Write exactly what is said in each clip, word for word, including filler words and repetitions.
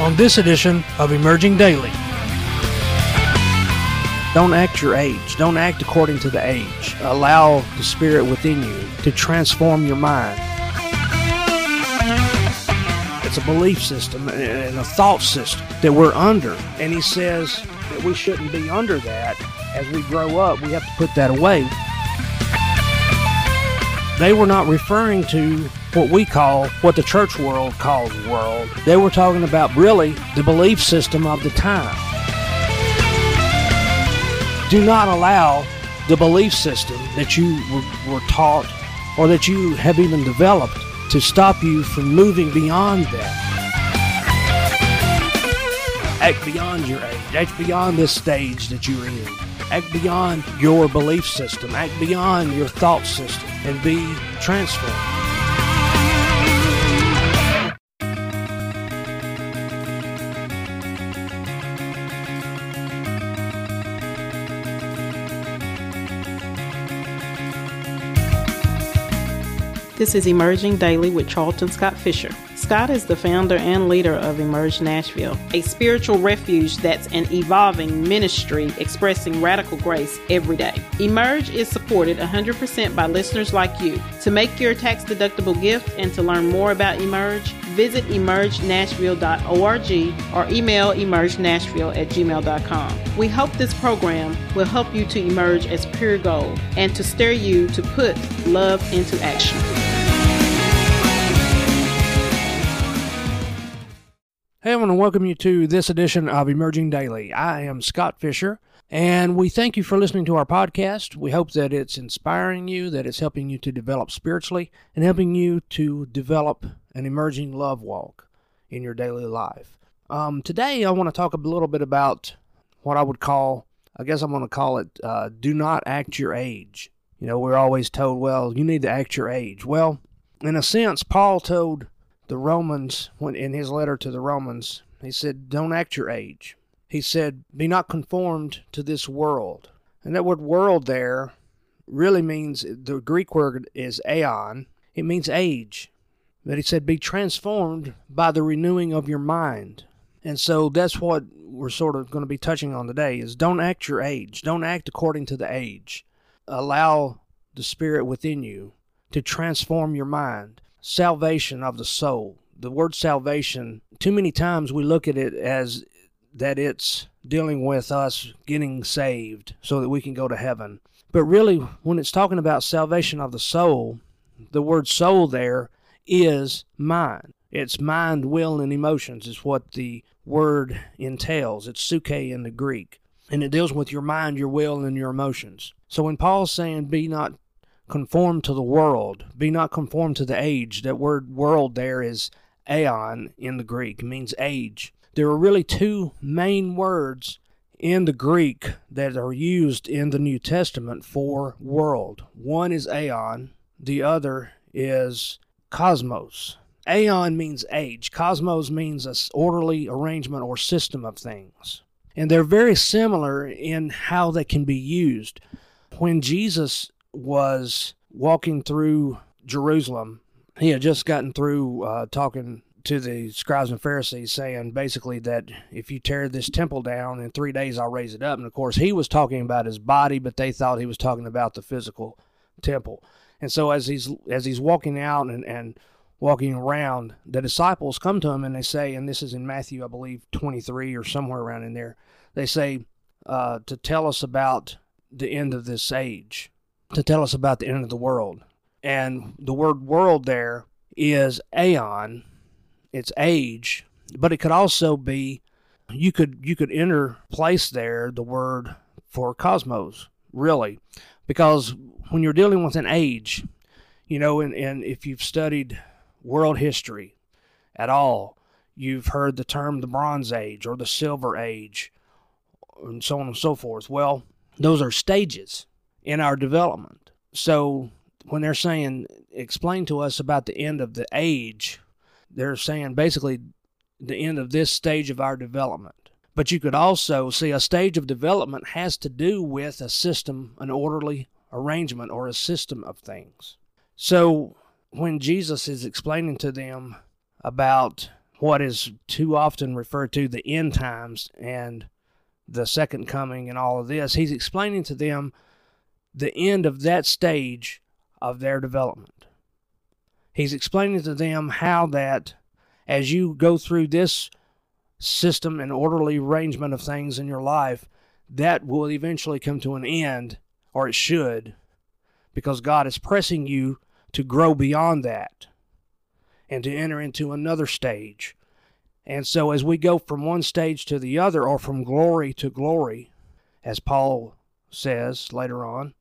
on this edition of Emerging Daily. Don't act your age. Don't act according to the age. Allow the Spirit within you to transform your mind. It's a belief system and a thought system that we're under. And he says that we shouldn't be under that. As we grow up, we have to put that away. They were not referring to what we call, what the church world calls world. They were talking about really the belief system of the time. Do not allow the belief system that you were, were taught or that you have even developed to stop you from moving beyond that. Act beyond your age. Act beyond this stage that you're in. Act beyond your belief system. Act beyond your thought system and be transformed. This is Emerging Daily with Charlton Scott Fisher. Scott is the founder and leader of Emerge Nashville, a spiritual refuge that's an evolving ministry expressing radical grace every day. Emerge is supported one hundred percent by listeners like you. To make your tax-deductible gift and to learn more about Emerge, visit emerge nashville dot org or email emerge nashville at gmail dot com. We hope this program will help you to emerge as pure gold and to stir you to put love into action. Hey, I want to welcome you to this edition of Emerging Daily. I am Scott Fisher, and we thank you for listening to our podcast. We hope that it's inspiring you, that it's helping you to develop spiritually, and helping you to develop an emerging love walk in your daily life. Um, today, I want to talk a little bit about what I would call, I guess I'm going to call it, uh, do not act your age. You know, we're always told, well, you need to act your age. Well, in a sense, Paul told the Romans, when in his letter to the Romans, he said, don't act your age. He said, be not conformed to this world. And that word world there really means, the Greek word is aeon. It means age. But he said, be transformed by the renewing of your mind. And so that's what we're sort of going to be touching on today, is don't act your age. Don't act according to the age. Allow the Spirit within you to transform your mind. Salvation of the soul. The word salvation, too many times we look at it as that it's dealing with us getting saved so that we can go to heaven. But really, when it's talking about salvation of the soul, the word soul there is mind. It's mind, will, and emotions is what the word entails. It's suke in the Greek. And it deals with your mind, your will, and your emotions. So when Paul's saying, be not conform to the world, be not conformed to the age. That word world there is aeon in the Greek. It means age. There are really two main words in the Greek that are used in the New Testament for world. One is aeon, the other is cosmos. Aeon means age. Cosmos means an orderly arrangement or system of things. And they're very similar in how they can be used. When Jesus was walking through Jerusalem, he had just gotten through uh, talking to the scribes and Pharisees, saying basically that if you tear this temple down, in three days I'll raise it up. And of course, he was talking about his body, but they thought he was talking about the physical temple. And so as he's as he's walking out and, and walking around, the disciples come to him and they say, and this is in Matthew, I believe, twenty-three or somewhere around in there, they say uh, to tell us about the end of this age, to tell us about the end of the world. And the word world there is aeon, it's age, but it could also be, you could you could interplace there the word for cosmos, really, because when you're dealing with an age, you know, and, and if you've studied world history at all, you've heard the term the Bronze Age or the Silver Age, and so on and so forth. Well, those are stages in our development. So when they're saying, explain to us about the end of the age, they're saying basically the end of this stage of our development. But you could also see a stage of development has to do with a system, an orderly arrangement or a system of things. So when Jesus is explaining to them about what is too often referred to the end times and the second coming and all of this. He's explaining to them the end of that stage of their development. He's explaining to them how that as you go through this system and orderly arrangement of things in your life, that will eventually come to an end, or it should, because God is pressing you to grow beyond that and to enter into another stage. And so as we go from one stage to the other, or from glory to glory, as Paul says later on,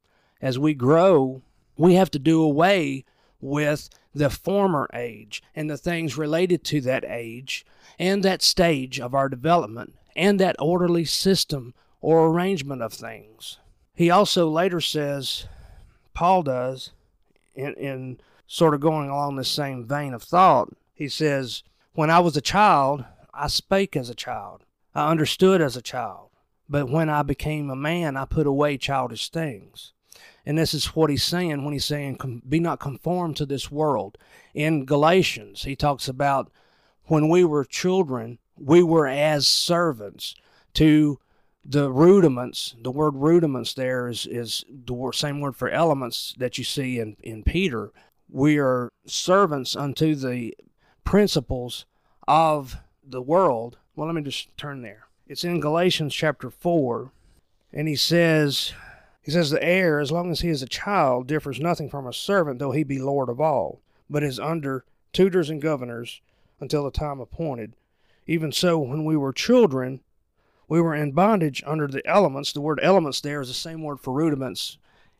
as we grow, we have to do away with the former age and the things related to that age and that stage of our development and that orderly system or arrangement of things. He also later says, Paul does, in, in sort of going along this same vein of thought, he says, when I was a child, I spake as a child. I understood as a child. But when I became a man, I put away childish things. And this is what he's saying when he's saying, be not conformed to this world. In Galatians, he talks about when we were children, we were as servants to the rudiments. The word rudiments there is, is the same word for elements that you see in, in Peter. We are servants unto the principles of the world. Well, let me just turn there. It's in Galatians chapter four, and he says, he says, the heir, as long as he is a child, differs nothing from a servant, though he be Lord of all, but is under tutors and governors until the time appointed. Even so, when we were children, we were in bondage under the elements. The word elements there is the same word for rudiments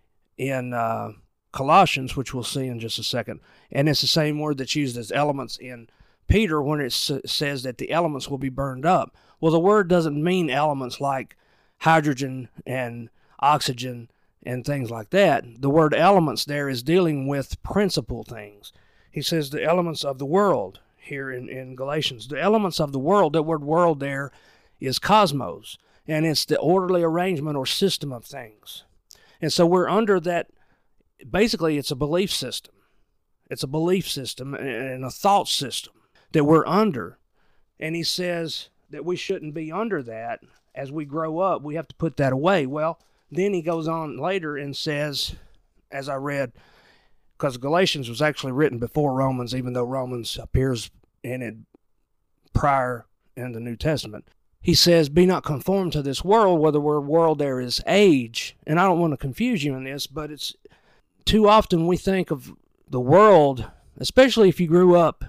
in uh, Colossians, which we'll see in just a second. And it's the same word that's used as elements in Peter when it s- says that the elements will be burned up. Well, the word doesn't mean elements like hydrogen and oxygen and things like that. The word elements there is dealing with principal things. He says the elements of the world here in, in Galatians. The elements of the world, that word world there is cosmos, and it's the orderly arrangement or system of things. And so we're under that. Basically, it's a belief system. It's a belief system and a thought system that we're under. And he says that we shouldn't be under that. As we grow up, we have to put that away. Well, then he goes on later and says, as I read, because Galatians was actually written before Romans, even though Romans appears in it prior in the New Testament. He says, be not conformed to this world, where the word world there is age. And I don't want to confuse you in this, but it's too often we think of the world, especially if you grew up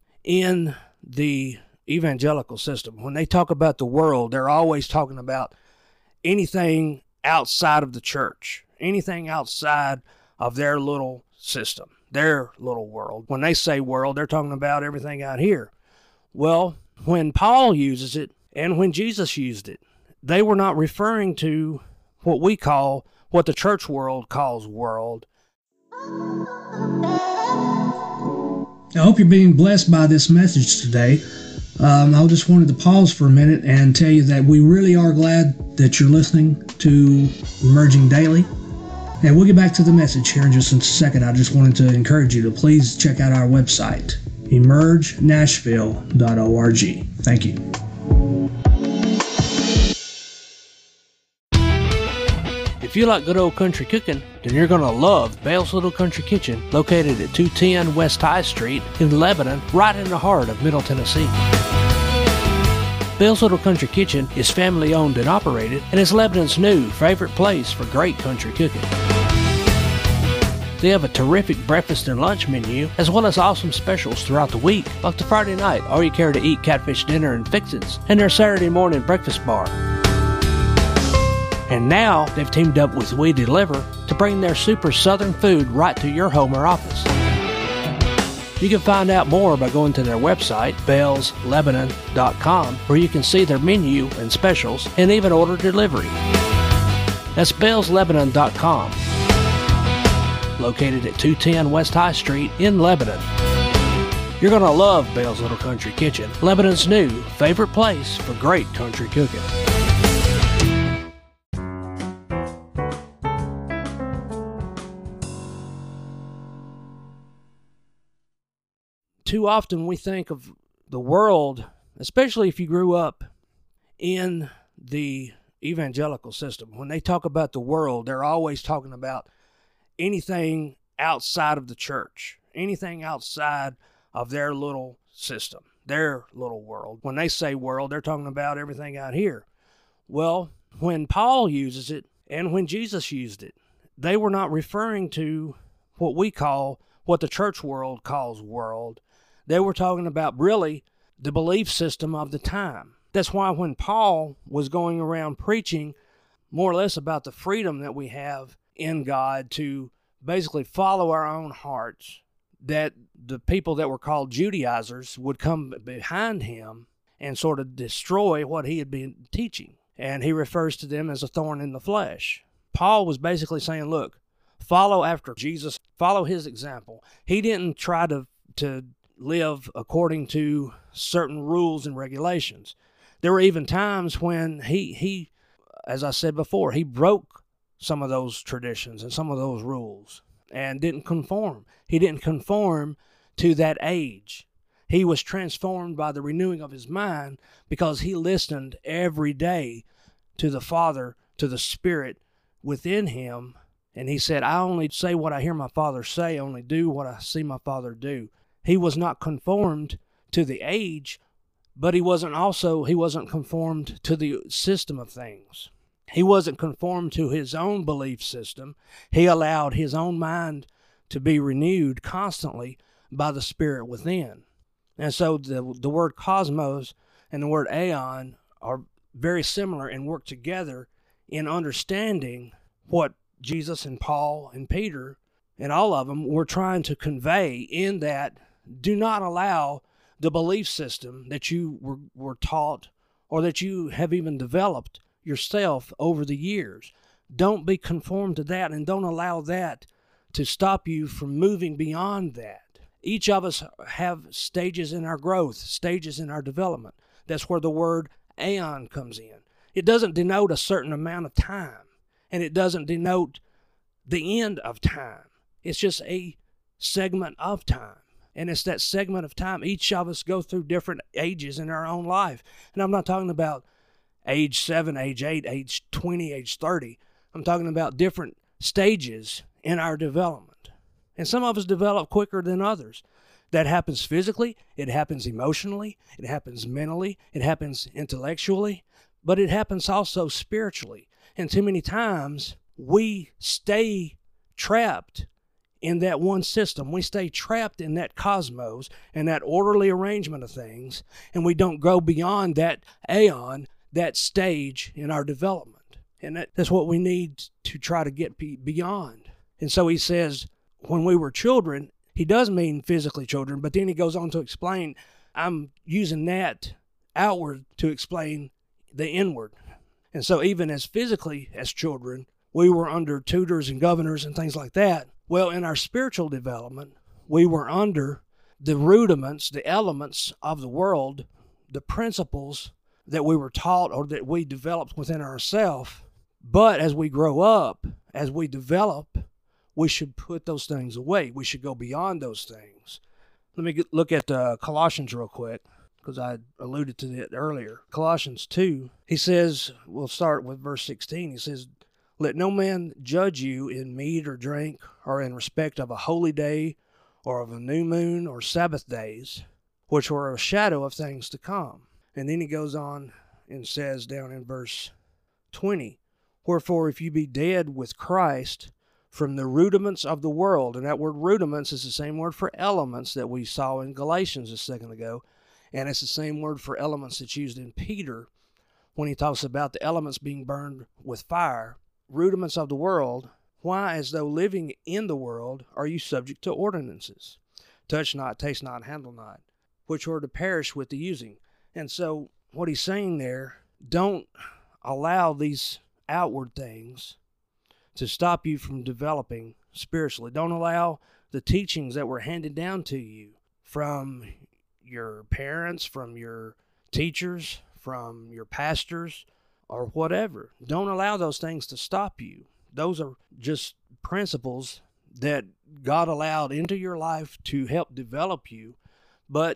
in the evangelical system. When they talk about the world, they're always talking about anything outside of the church, anything outside of their little system, their little world. When they say world, they're talking about everything out here. Well, when Paul uses it and when Jesus used it, they were not referring to what we call, what the church world calls world. I hope you're being blessed by this message today. Um, I just wanted to pause for a minute and tell you that we really are glad that you're listening to Emerging Daily. And we'll get back to the message here in just a second. I just wanted to encourage you to please check out our website, emerge nashville dot org. Thank you. If you like good old country cooking, then you're going to love Bell's Little Country Kitchen, located at two ten West High Street in Lebanon, right in the heart of Middle Tennessee. Bell's Little Country Kitchen is family owned and operated and is Lebanon's new favorite place for great country cooking. They have a terrific breakfast and lunch menu, as well as awesome specials throughout the week, like the Friday night all you care to eat catfish dinner and fixins, and their Saturday morning breakfast bar. And now, they've teamed up with We Deliver to bring their super southern food right to your home or office. You can find out more by going to their website, bells lebanon dot com, where you can see their menu and specials and even order delivery. That's bells lebanon dot com, located at two ten West High Street in Lebanon. You're going to love Bell's Little Country Kitchen, Lebanon's new favorite place for great country cooking. Too often we think of the world, especially if you grew up in the evangelical system, when they talk about the world, they're always talking about anything outside of the church, anything outside of their little system, their little world. When they say world, they're talking about everything out here. Well, when Paul uses it and when Jesus used it, they were not referring to what we call, what the church world calls world. They were talking about really the belief system of the time. That's why when Paul was going around preaching more or less about the freedom that we have in God to basically follow our own hearts, that the people that were called Judaizers would come behind him and sort of destroy what he had been teaching. And he refers to them as a thorn in the flesh. Paul was basically saying, look, follow after Jesus, follow his example. He didn't try to, to live according to certain rules and regulations. There were even times when he, he, as I said before, he broke some of those traditions and some of those rules and didn't conform. He didn't conform to that age. He was transformed by the renewing of his mind because he listened every day to the Father, to the Spirit within him. And he said, I only say what I hear my Father say, I only do what I see my Father do. He was not conformed to the age, but he wasn't also, he wasn't conformed to the system of things. He wasn't conformed to his own belief system. He allowed his own mind to be renewed constantly by the Spirit within. And so the, the word cosmos and the word aeon are very similar and work together in understanding what Jesus and Paul and Peter and all of them were trying to convey, in that do not allow the belief system that you were, were taught or that you have even developed yourself over the years. Don't be conformed to that, and don't allow that to stop you from moving beyond that. Each of us have stages in our growth, stages in our development. That's where the word aeon comes in. It doesn't denote a certain amount of time, and it doesn't denote the end of time. It's just a segment of time. And it's that segment of time. Each of us go through different ages in our own life. And I'm not talking about age seven, age eight, age twenty, age thirty. I'm talking about different stages in our development. And some of us develop quicker than others. That happens physically, it happens emotionally, it happens mentally, it happens intellectually, but it happens also spiritually. And too many times we stay trapped in that one system. We stay trapped in that cosmos and that orderly arrangement of things, and we don't go beyond that aeon, that stage in our development. And that, that's what we need to try to get beyond. And so he says, when we were children, he does mean physically children, but then he goes on to explain, I'm using that outward to explain the inward. And so even as physically as children, we were under tutors and governors and things like that. Well, in our spiritual development, we were under the rudiments, the elements of the world, the principles that we were taught or that we developed within ourselves. But as we grow up, as we develop, we should put those things away. We should go beyond those things. Let me get, look at uh, Colossians real quick, because I alluded to it earlier. Colossians two, he says, we'll start with verse sixteen. He says, let no man judge you in meat or drink, or in respect of a holy day, or of a new moon, or Sabbath days, which were a shadow of things to come. And then he goes on and says down in verse twenty, wherefore if you be dead with Christ from the rudiments of the world, and that word rudiments is the same word for elements that we saw in Galatians a second ago, and it's the same word for elements that's used in Peter when he talks about the elements being burned with fire. Rudiments of the world, why, as though living in the world, are you subject to ordinances? Touch not, taste not, handle not, which are to perish with the using. And so what he's saying there, don't allow these outward things to stop you from developing spiritually. Don't allow the teachings that were handed down to you from your parents, from your teachers, from your pastors, or whatever. Don't allow those things to stop you. Those are just principles that God allowed into your life to help develop you. But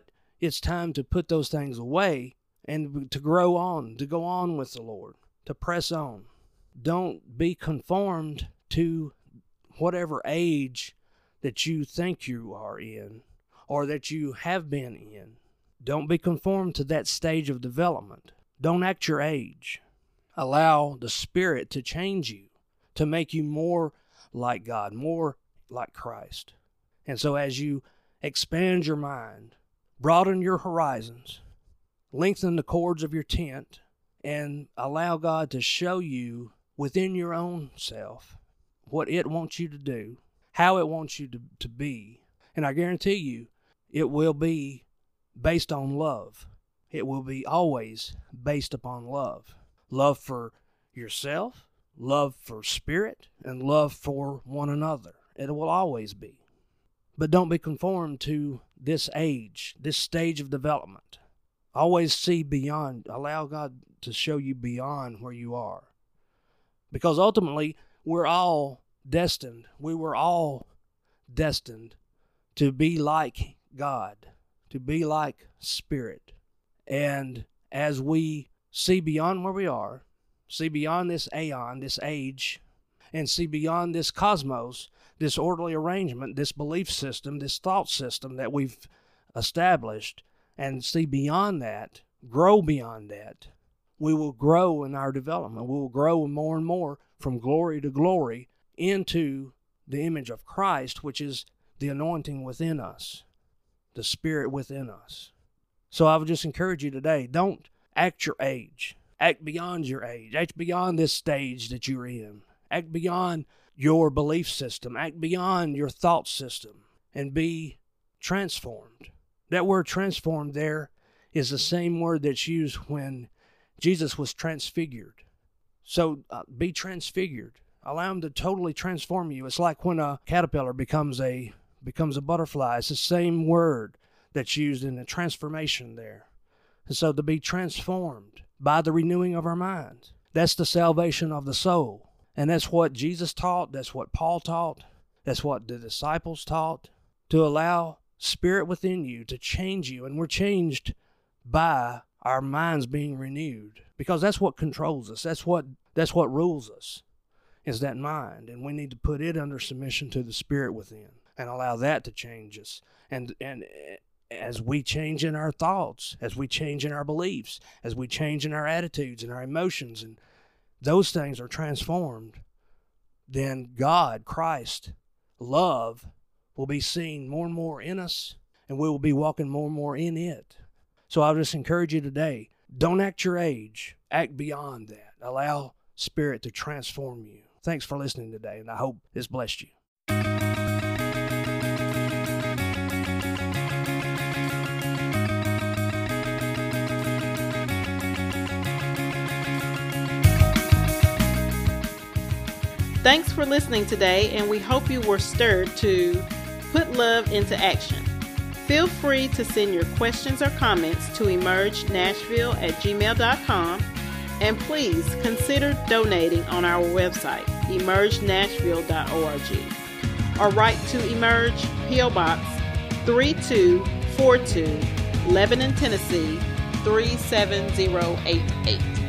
it's time to put those things away and to grow on, to go on with the Lord, to press on. Don't be conformed to whatever age that you think you are in or that you have been in. Don't be conformed to that stage of development. Don't act your age. Allow the Spirit to change you, to make you more like God, more like Christ. And so as you expand your mind, broaden your horizons, lengthen the cords of your tent, and allow God to show you within your own self what it wants you to do, how it wants you to, to be. And I guarantee you, it will be based on love. It will be always based upon love. Love for yourself, love for spirit, and love for one another. It will always be. But don't be conformed to this age, this stage of development. Always see beyond. Allow God to show you beyond where you are. Because ultimately, we're all destined. We were all destined to be like God, to be like Spirit. And as we see beyond where we are, see beyond this aeon, this age, and see beyond this cosmos, this orderly arrangement, this belief system, this thought system that we've established, and see beyond that, grow beyond that, we will grow in our development. We will grow more and more from glory to glory into the image of Christ, which is the anointing within us, the Spirit within us. So I would just encourage you today, don't act your age. Act beyond your age. Act beyond this stage that you're in. Act beyond your belief system. Act beyond your thought system and be transformed. That word transformed there is the same word that's used when Jesus was transfigured. So uh, be transfigured. Allow him to totally transform you. It's like when a caterpillar becomes a becomes a butterfly. It's the same word that's used in the transformation there. And so to be transformed by the renewing of our minds. That's the salvation of the soul. And that's what Jesus taught. That's what Paul taught. That's what the disciples taught. To allow Spirit within you to change you. And we're changed by our minds being renewed. Because that's what controls us. That's what that's what rules us, is that mind. And we need to put it under submission to the Spirit within and allow that to change us. And and as we change in our thoughts, as we change in our beliefs, as we change in our attitudes and our emotions, and those things are transformed, then God, Christ, love will be seen more and more in us, and we will be walking more and more in it. So I'll just encourage you today, don't act your age, act beyond that. Allow Spirit to transform you. Thanks for listening today, and I hope this blessed you. Thanks for listening today, and we hope you were stirred to put love into action. Feel free to send your questions or comments to emerge nashville at gmail dot com, and please consider donating on our website, emerge nashville dot org, or write to Emerge, P O Box three two four two, Lebanon, Tennessee three seven zero eight eight.